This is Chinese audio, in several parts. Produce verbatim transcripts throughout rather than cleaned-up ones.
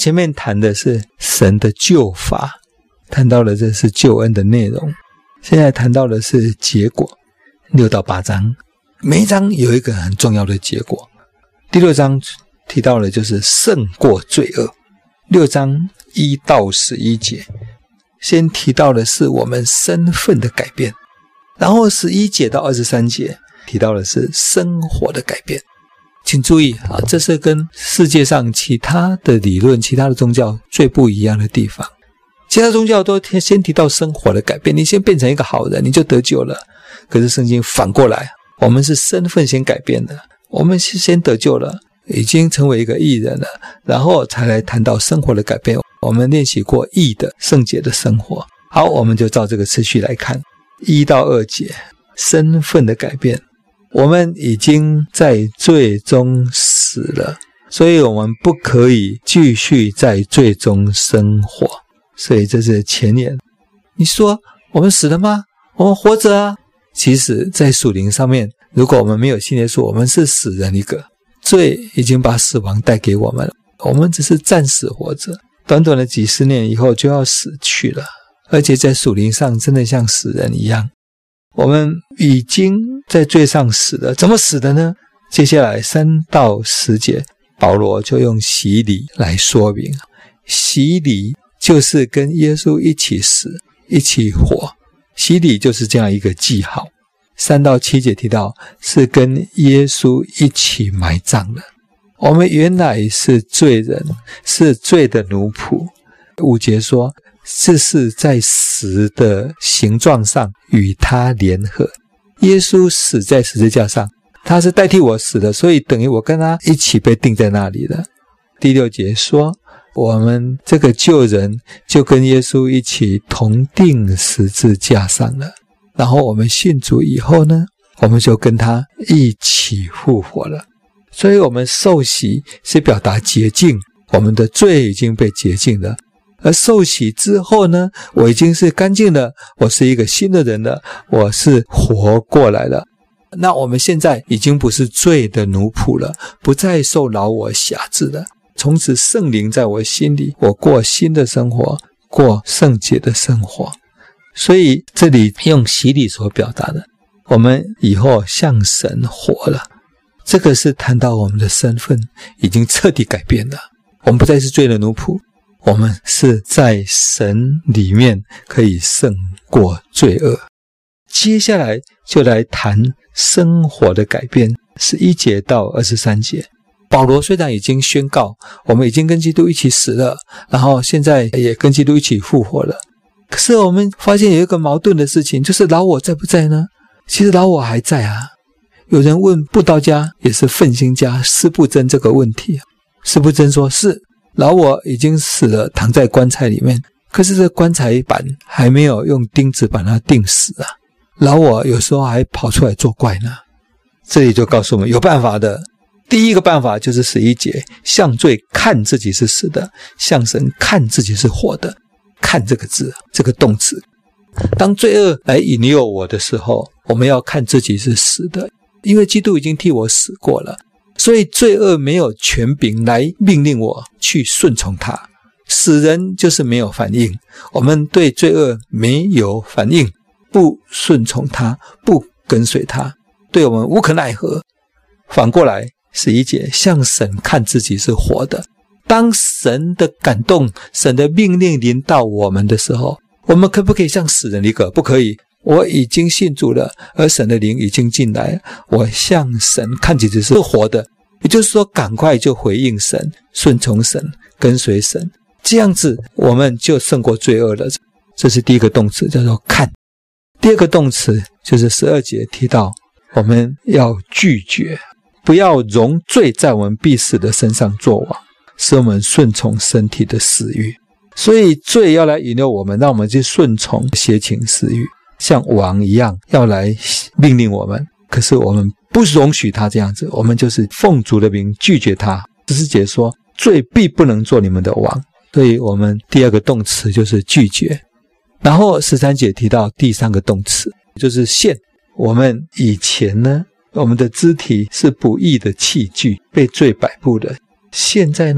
前面谈的是神的救法，谈到了这是救恩的内容，现在谈到的是结果，六到八章，每一章有一个很重要的结果。第六章提到的就是胜过罪恶，六章一到十一节，先提到的是我们身份的改变，然后十一节到二十三节提到的是生活的改变。请注意啊，这是跟世界上其他的理论、其他的宗教最不一样的地方。其他宗教都先提到生活的改变，你先变成一个好人，你就得救了。可是圣经反过来，我们是身份先改变的，我们是先得救了，已经成为一个义人了，然后才来谈到生活的改变。我们练习过义的圣洁的生活。好，我们就照这个次序来看，一到二节，身份的改变。我们已经在罪中死了，所以我们不可以继续在罪中生活。所以这是前言。你说我们死了吗？我们活着啊。其实在属灵上面，如果我们没有信耶稣，我们是死人一个，罪已经把死亡带给我们了，我们只是暂时活着，短短的几十年以后就要死去了，而且在属灵上真的像死人一样。我们已经在罪上死了，怎么死的呢？接下来三到十节，保罗就用洗礼来说明。洗礼就是跟耶稣一起死，一起活，洗礼就是这样一个记号。三到七节提到是跟耶稣一起埋葬了。我们原来是罪人，是罪的奴仆。五节说这是在死的形状上与他联合，耶稣死在十字架上，他是代替我死的，所以等于我跟他一起被钉在那里了。第六节说我们这个旧人就跟耶稣一起同钉十字架上了，然后我们信主以后呢，我们就跟他一起复活了。所以我们受洗是表达洁净，我们的罪已经被洁净了。而受洗之后呢，我已经是干净了，我是一个新的人了，我是活过来了。那我们现在已经不是罪的奴仆了，不再受老我辖制了，从此圣灵在我心里，我过新的生活，过圣洁的生活。所以这里用洗礼所表达的，我们以后向神活了，这个是谈到我们的身份已经彻底改变了，我们不再是罪的奴仆，我们是在神里面可以胜过罪恶。接下来就来谈生活的改变，十一节到二十三节。保罗虽然已经宣告我们已经跟基督一起死了，然后现在也跟基督一起复活了，可是我们发现有一个矛盾的事情，就是老我在不在呢？其实老我还在啊。有人问布道家也是奋心家司布真这个问题，司布真说是老我已经死了，躺在棺材里面，可是这棺材板还没有用钉子把它钉死啊，老我有时候还跑出来作怪呢。这里就告诉我们有办法的。第一个办法就是十一节，向罪看自己是死的，向神看自己是活的。看这个字，这个动词，当罪恶来引诱我的时候，我们要看自己是死的，因为基督已经替我死过了，所以罪恶没有权柄来命令我去顺从他。死人就是没有反应，我们对罪恶没有反应，不顺从他，不跟随他，对我们无可奈何。反过来十一节，向神看自己是活的。当神的感动，神的命令临到我们的时候，我们可不可以像死人一个？不可以。我已经信主了，而神的灵已经进来，我向神看自己是活的，也就是说赶快就回应神，顺从神，跟随神，这样子我们就胜过罪恶了。这是第一个动词，叫做看。第二个动词就是十二节提到我们要拒绝，不要容罪在我们必死的身上作王，使我们顺从身体的私欲。所以罪要来引诱我们，让我们去顺从邪情私欲，像王一样要来命令我们，可是我们不容许他这样子，我们就是奉主的名拒绝他。十四节说罪必不能做你们的王，所以我们第二个动词就是拒绝。然后十三节提到第三个动词就是献。我们以前呢，我们的肢体是不义的器具，被罪摆布的。现在呢，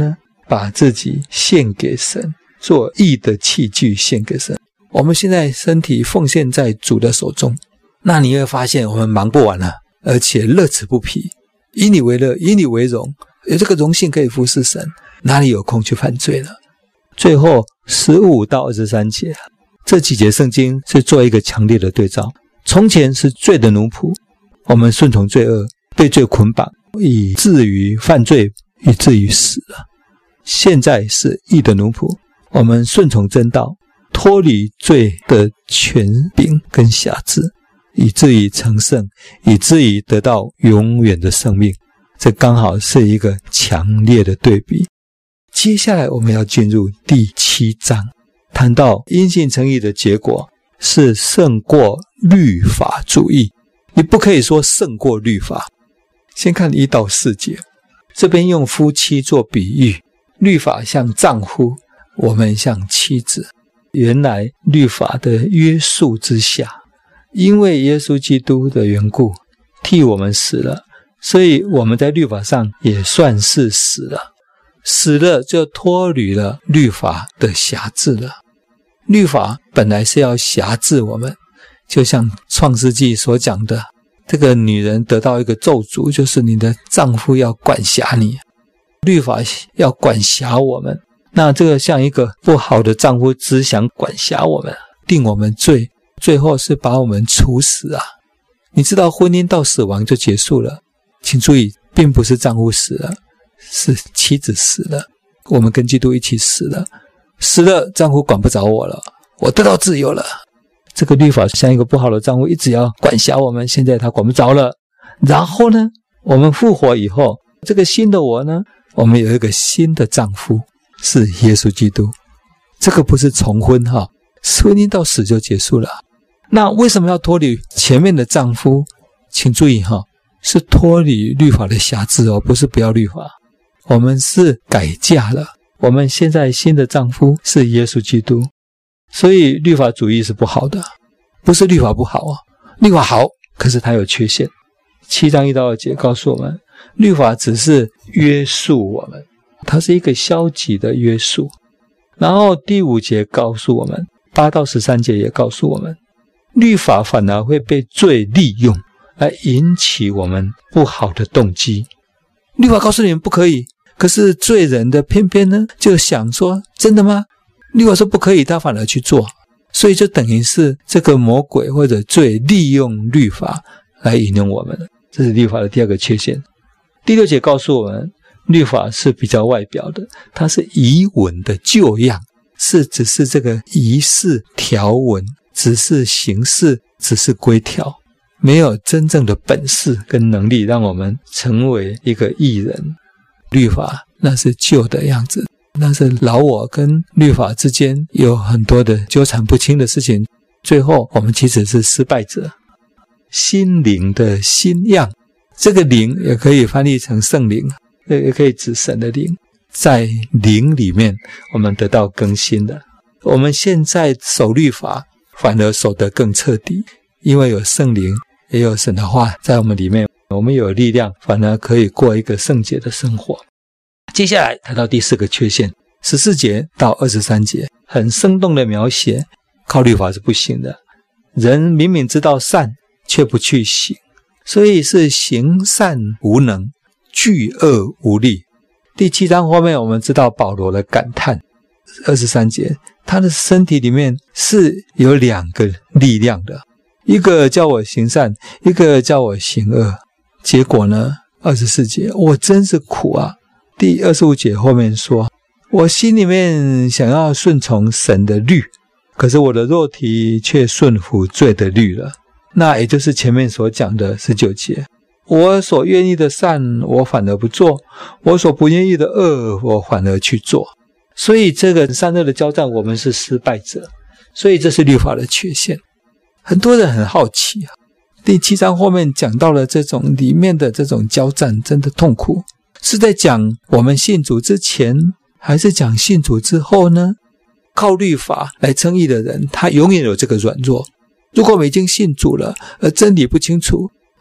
把自己献给神，做义的器具献给神。我们现在身体奉献在主的手中，那你会发现我们忙不完了，而且乐此不疲，以你为乐，以你为荣，有这个荣幸可以服侍神，哪里有空去犯罪了？最后十五到二十三节，这几节圣经是做一个强烈的对照。从前是罪的奴仆，我们顺从罪恶，被罪捆绑，以至于犯罪，以至于死了。现在是义的奴仆，我们顺从真道，脱离罪的权柄跟辖制，以至于成圣，以至于得到永远的生命。这刚好是一个强烈的对比。接下来我们要进入第七章，谈到因信称义的结果是胜过律法主义。你不可以说胜过律法。先看一到四节，这边用夫妻做比喻，律法像丈夫，我们像妻子。原来律法的约束之下，因为耶稣基督的缘故替我们死了，所以我们在律法上也算是死了。死了就脱离了律法的辖制了。律法本来是要辖制我们，就像创世纪所讲的，这个女人得到一个咒诅，就是你的丈夫要管辖你，律法要管辖我们。那这个像一个不好的丈夫，只想管辖我们，定我们罪，最后是把我们处死啊！你知道婚姻到死亡就结束了，请注意，并不是丈夫死了，是妻子死了，我们跟基督一起死了。死了，丈夫管不着我了，我得到自由了。这个律法像一个不好的丈夫，一直要管辖我们，现在他管不着了。然后呢，我们复活以后，这个新的我呢，我们有一个新的丈夫，是耶稣基督。这个不是重婚哈，婚姻到死就结束了。那为什么要脱离前面的丈夫？请注意哈，是脱离律法的辖制哦，不是不要律法。我们是改嫁了，我们现在新的丈夫是耶稣基督。所以律法主义是不好的，不是律法不好啊，律法好，可是它有缺陷。七章一到二节告诉我们，律法只是约束我们，它是一个消极的约束。然后第五节告诉我们，八到十三节也告诉我们，律法反而会被罪利用，来引起我们不好的动机。律法告诉你们不可以，可是罪人的偏偏呢，就想说，真的吗？律法说不可以，他反而去做，所以就等于是这个魔鬼或者罪利用律法来引诱我们，这是律法的第二个缺陷。第六节告诉我们，律法是比较外表的，它是仪文的旧样，是只是这个仪式条文，只是形式，只是规条，没有真正的本事跟能力让我们成为一个义人。律法那是旧的样子，那是老我跟律法之间有很多的纠缠不清的事情，最后我们其实是失败者。心灵的新样，这个灵也可以翻译成圣灵，也可以指神的灵，在灵里面我们得到更新的。我们现在守律法反而守得更彻底，因为有圣灵，也有神的话在我们里面，我们有力量，反而可以过一个圣洁的生活。接下来谈到第四个缺陷，十四节到二十三节很生动的描写，靠律法是不行的。人明明知道善，却不去行，所以是行善无能，惧恶无力。第七章后面我们知道保罗的感叹，二十三节，他的身体里面是有两个力量的，一个叫我行善，一个叫我行恶。结果呢，二十四节，我真是苦啊。第二十五节后面说，我心里面想要顺从神的律，可是我的肉体却顺服罪的律了。那也就是前面所讲的十九节，我所愿意的善我反而不做，我所不愿意的恶我反而去做。所以这个善恶的交战，我们是失败者，所以这是律法的缺陷。很多人很好奇啊，第七章后面讲到了这种里面的这种交战真的痛苦，是在讲我们信主之前，还是讲信主之后呢？靠律法来称义的人，他永远有这个软弱。如果我们已经信主了，而真理不清楚，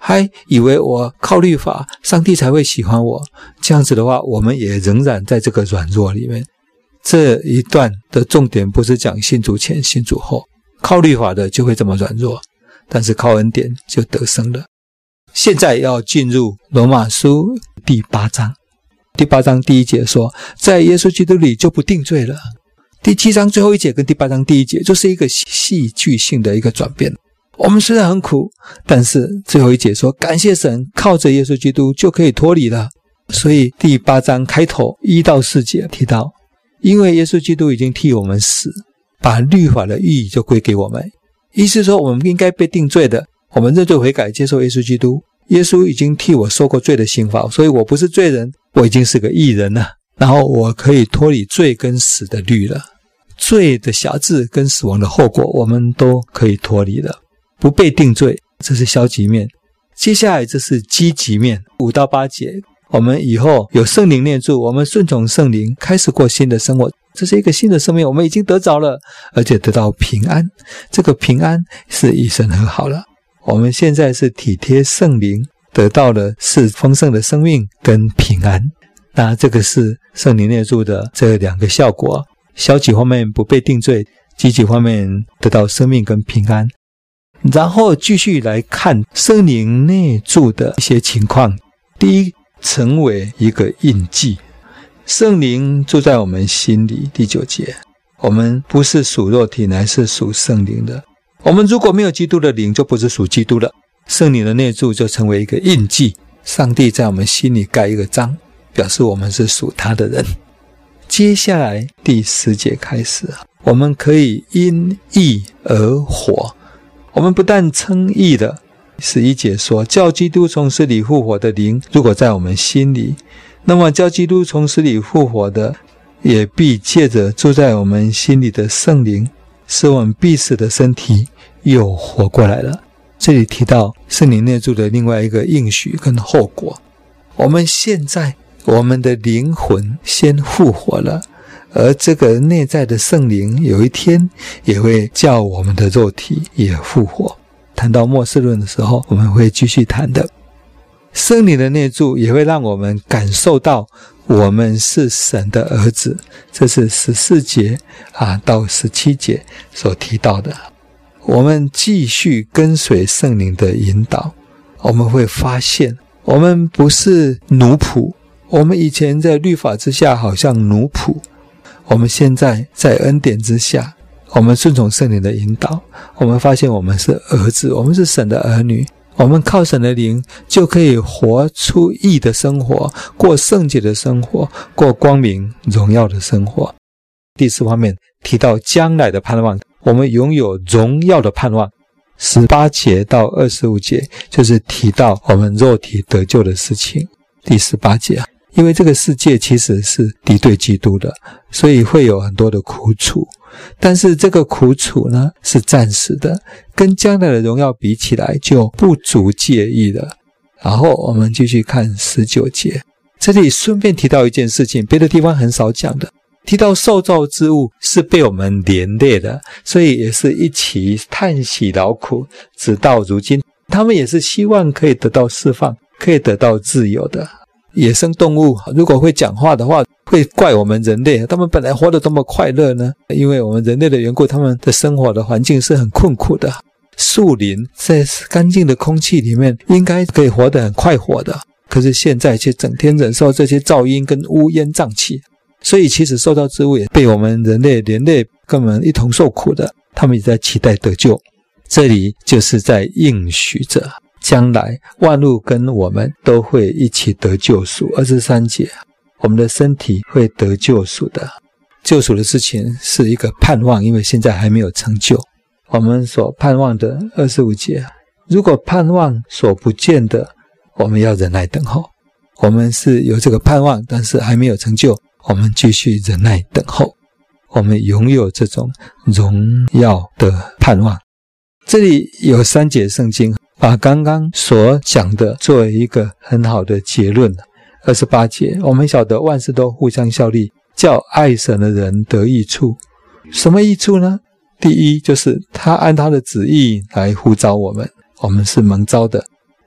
还以为我靠律法上帝才会喜欢我，这样子的话我们也仍然在这个软弱里面。这一段的重点不是讲信主前信主后，靠律法的就会这么软弱，但是靠恩典就得胜了。现在要进入罗马书第八章，第八章第一节说，在耶稣基督里就不定罪了。第七章最后一节跟第八章第一节就是一个戏剧性的一个转变。我们虽然很苦，但是最后一节说，感谢神，靠着耶稣基督就可以脱离了。所以第八章开头一到四节提到，因为耶稣基督已经替我们死，把律法的义就归给我们。意思说我们应该被定罪的，我们认罪悔改接受耶稣基督，耶稣已经替我受过罪的刑罚，所以我不是罪人，我已经是个义人了，然后我可以脱离罪跟死的律了。罪的辖制跟死亡的后果我们都可以脱离了，不被定罪，这是消极面。接下来这是积极面，五到八节，我们以后有圣灵内住，我们顺从圣灵，开始过新的生活，这是一个新的生命，我们已经得着了，而且得到平安。这个平安是与神和好了。我们现在是体贴圣灵，得到的是丰盛的生命跟平安。那这个是圣灵内住的这两个效果，消极方面不被定罪，积极方面得到生命跟平安。然后继续来看圣灵内住的一些情况。第一，成为一个印记。圣灵住在我们心里，第九节，我们不是属肉体，乃是属圣灵的。我们如果没有基督的灵，就不是属基督了。圣灵的内住就成为一个印记，上帝在我们心里盖一个章，表示我们是属他的人。接下来第十节开始，我们可以因义而活。我们不但称义了，十一节说，叫基督从死里复活的灵如果在我们心里，那么叫基督从死里复活的也必借着住在我们心里的圣灵，使我们必死的身体又活过来了。这里提到圣灵内住的另外一个应许跟后果，我们现在我们的灵魂先复活了，而这个内在的圣灵有一天也会叫我们的肉体也复活。谈到末世论的时候，我们会继续谈的。圣灵的内住也会让我们感受到我们是神的儿子，这是十四节啊到十七节所提到的。我们继续跟随圣灵的引导，我们会发现我们不是奴仆，我们以前在律法之下好像奴仆，我们现在在恩典之下，我们顺从圣灵的引导，我们发现我们是儿子，我们是神的儿女，我们靠神的灵就可以活出义的生活，过圣洁的生活，过光明荣耀的生活。第四方面提到将来的盼望，我们拥有荣耀的盼望。十八节到二十五节就是提到我们肉体得救的事情。第十八节，因为这个世界其实是敌对基督的，所以会有很多的苦楚，但是这个苦楚呢是暂时的，跟将来的荣耀比起来就不足介意了。然后我们继续看十九节，这里顺便提到一件事情，别的地方很少讲的，提到受造之物是被我们连累的，所以也是一起叹息劳苦直到如今，他们也是希望可以得到释放，可以得到自由的。野生动物如果会讲话的话，会怪我们人类，他们本来活得多么快乐呢？因为我们人类的缘故，他们的生活的环境是很困苦的。树林在干净的空气里面应该可以活得很快活的，可是现在却整天忍受这些噪音跟乌烟瘴气，所以其实受造之物也被我们人类连累，跟我们一同受苦的，他们也在期待得救。这里就是在应许着将来万物跟我们都会一起得救赎。二十三节，我们的身体会得救赎的。救赎的事情是一个盼望，因为现在还没有成就。我们所盼望的二十五节，如果盼望所不见的，我们要忍耐等候。我们是有这个盼望，但是还没有成就，我们继续忍耐等候。我们拥有这种荣耀的盼望。这里有三节圣经把刚刚所讲的作为一个很好的结论。二十八节，我们晓得万事都互相效力，叫爱神的人得益处。什么益处呢？第一，就是他按他的旨意来呼召我们，我们是蒙召的。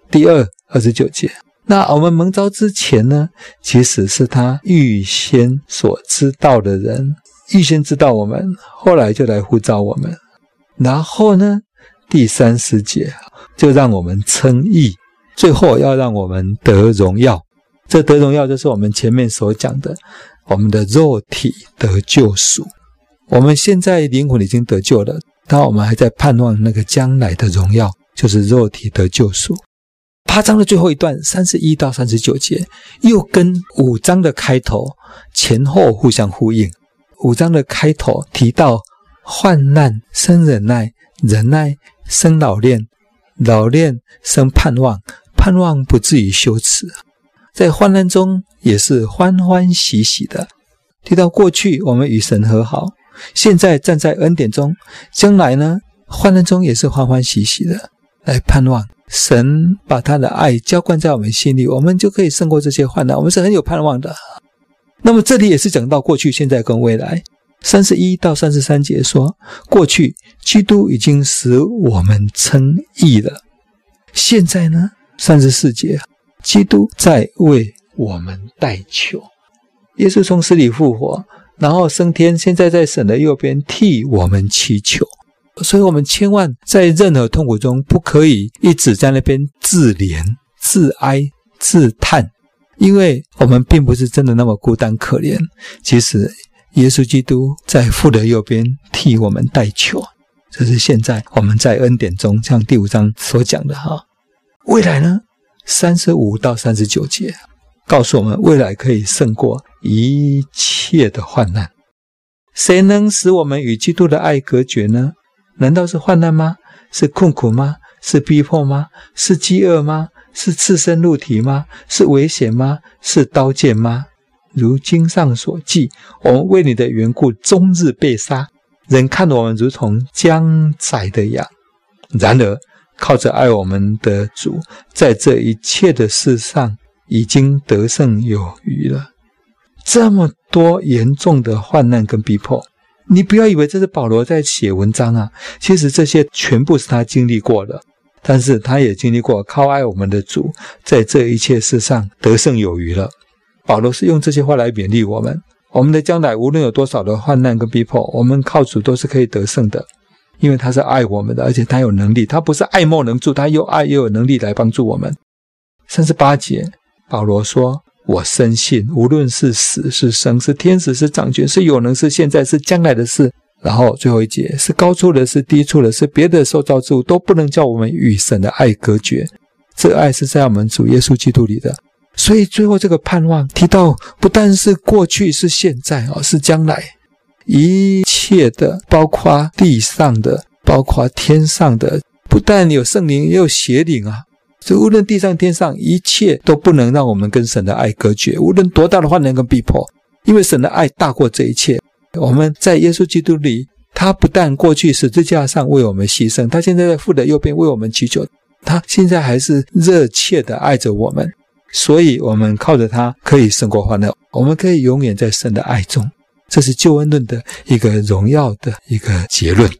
第二二十九节，那我们蒙召之前呢，其实是他预先所知道的人，预先知道我们，后来就来呼召我们。然后呢，第三十节就让我们称义，最后要让我们得荣耀。这得荣耀就是我们前面所讲的，我们的肉体得救赎。我们现在灵魂已经得救了，但我们还在盼望那个将来的荣耀，就是肉体得救赎。八章的最后一段三十一到三十九节又跟五章的开头前后互相呼应。五章的开头提到患难生忍耐，忍耐生老练，老练生盼望，盼望不至于羞耻。在患难中也是欢欢喜喜的。提到过去我们与神和好，现在站在恩典中，将来呢，患难中也是欢欢喜喜的，来盼望神把他的爱浇灌在我们心里，我们就可以胜过这些患难，我们是很有盼望的。那么这里也是讲到过去、现在跟未来。三十一到三十三节说，过去基督已经使我们称义了。现在呢，三十四节，基督在为我们代求。耶稣从死里复活，然后升天，现在在神的右边替我们祈求。所以我们千万在任何痛苦中不可以一直在那边自怜、自哀、自叹，因为我们并不是真的那么孤单可怜。其实耶稣基督在父的右边替我们代求，这是现在我们在恩典中，像第五章所讲的哈。未来呢，三十五到三十九节告诉我们，未来可以胜过一切的患难。谁能使我们与基督的爱隔绝呢？难道是患难吗？是困苦吗？是逼迫吗？是饥饿吗？是赤身露体吗？是危险吗？是刀剑吗？如经上所记，我们为你的缘故终日被杀，人看我们如同将宰的羊。然而靠着爱我们的主，在这一切的事上已经得胜有余了。这么多严重的患难跟逼迫，你不要以为这是保罗在写文章啊，其实这些全部是他经历过的，但是他也经历过靠爱我们的主，在这一切事上得胜有余了。保罗是用这些话来勉励我们，我们的将来无论有多少的患难跟逼迫，我们靠主都是可以得胜的，因为他是爱我们的，而且他有能力，他不是爱莫能助，他又爱又有能力来帮助我们。三十八节保罗说，我深信无论是死是生，是天使是掌权，是有能是现在是将来的事。然后最后一节，是高处的是低处的是别的受造之物，都不能叫我们与神的爱隔绝。这爱是在我们主耶稣基督里的。所以最后这个盼望提到，不但是过去是现在哦，是将来，一切的，包括地上的，包括天上的，不但有圣灵也有邪灵啊。所以无论地上天上，一切都不能让我们跟神的爱隔绝，无论多大的患难跟逼迫，因为神的爱大过这一切。我们在耶稣基督里，他不但过去十字架上为我们牺牲，他现在在父的右边为我们祈求，他现在还是热切的爱着我们，所以我们靠着他可以胜过患难，我们可以永远在神的爱中。这是救恩论的一个荣耀的一个结论。